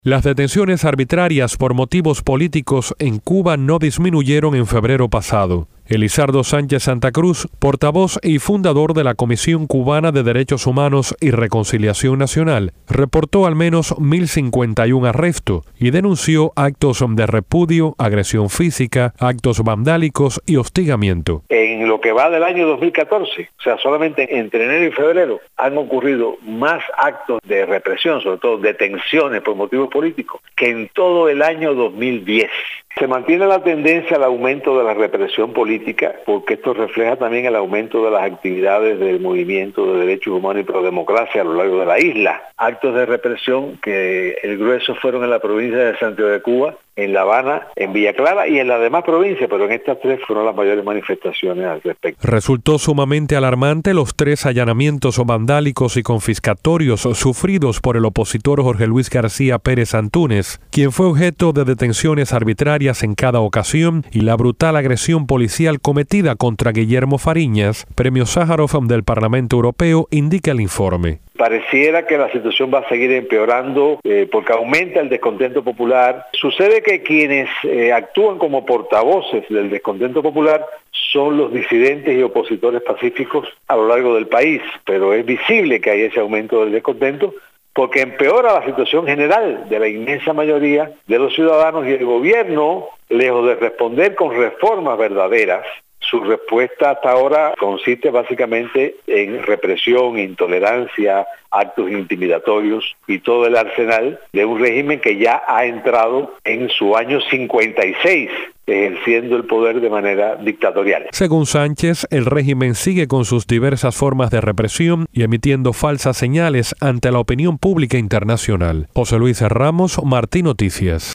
Las detenciones arbitrarias por motivos políticos en Cuba no disminuyeron en febrero pasado. Elizardo Sánchez Santa Cruz, portavoz y fundador de la Comisión Cubana de Derechos Humanos y Reconciliación Nacional, reportó al menos 1.051 arrestos y denunció actos de repudio, agresión física, actos vandálicos y hostigamiento. En lo que va del año 2014, o sea, solamente entre enero y febrero, han ocurrido más actos de represión, sobre todo detenciones por motivos políticos, que en todo el año 2010. Se mantiene la tendencia al aumento de la represión política, porque esto refleja también el aumento de las actividades del movimiento de derechos humanos y prodemocracia a lo largo de la isla. Actos de represión que el grueso fueron en la provincia de Santiago de Cuba, en La Habana, en Villa Clara y en las demás provincias, pero en estas tres fueron las mayores manifestaciones al respecto. Resultó sumamente alarmante los 3 allanamientos vandálicos y confiscatorios sufridos por el opositor Jorge Luis García Pérez Antúnez, quien fue objeto de detenciones arbitrarias en cada ocasión, y la brutal agresión policial cometida contra Guillermo Fariñas, premio Sájarov del Parlamento Europeo, indica el informe. Pareciera que la situación va a seguir empeorando porque aumenta el descontento popular. Sucede que quienes actúan como portavoces del descontento popular son los disidentes y opositores pacíficos a lo largo del país, pero es visible que hay ese aumento del descontento porque empeora la situación general de la inmensa mayoría de los ciudadanos, y el gobierno, lejos de responder con reformas verdaderas, su respuesta hasta ahora consiste básicamente en represión, intolerancia, actos intimidatorios y todo el arsenal de un régimen que ya ha entrado en su año 56, ejerciendo el poder de manera dictatorial. Según Sánchez, el régimen sigue con sus diversas formas de represión y emitiendo falsas señales ante la opinión pública internacional. José Luis Ramos, Martín Noticias.